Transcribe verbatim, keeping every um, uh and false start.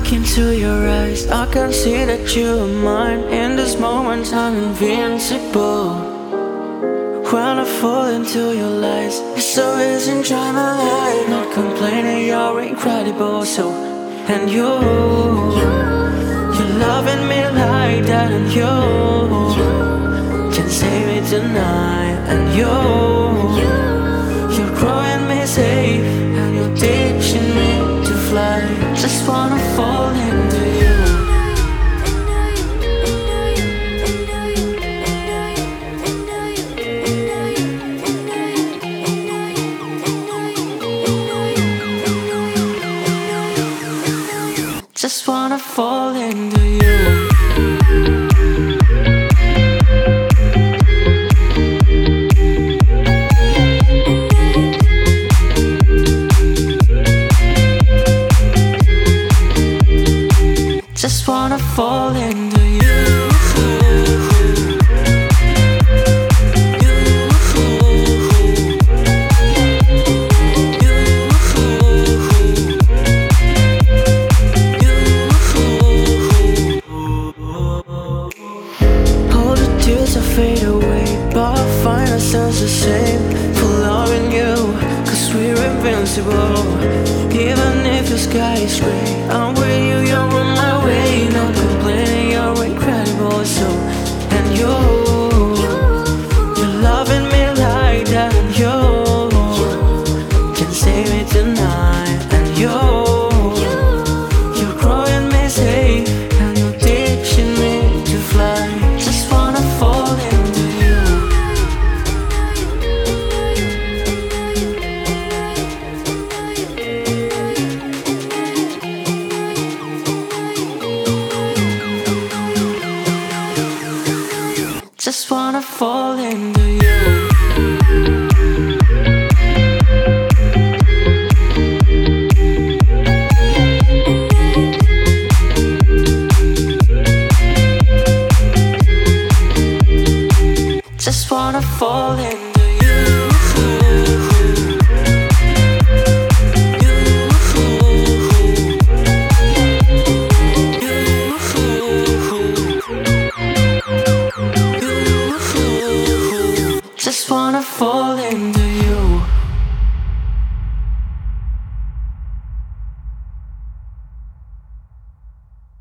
Into your eyes, I can see that you are mine. In this moment I'm invincible. When I fall into your lies, it's so easy to enjoy my life. Not complaining, you're incredible. So, and you, you're loving me like that. And you can save me tonight. And you, you're growing me safe. And you're teaching me to fly. Just wanna fall into you. Just wanna fall into you. Just wanna fall into you. All the tears will fade away, but I find ourselves the same. For loving you, cause we're invincible. Even if the sky is gray, I'm with you, you're on my way. Not complaining, you're incredible. So, and you, you're loving me like that. And you can save me tonight. And you, you're growing me safe. And you're teaching me to fly. Just wanna fall into you. Just wanna fall into you. Just wanna fall into you.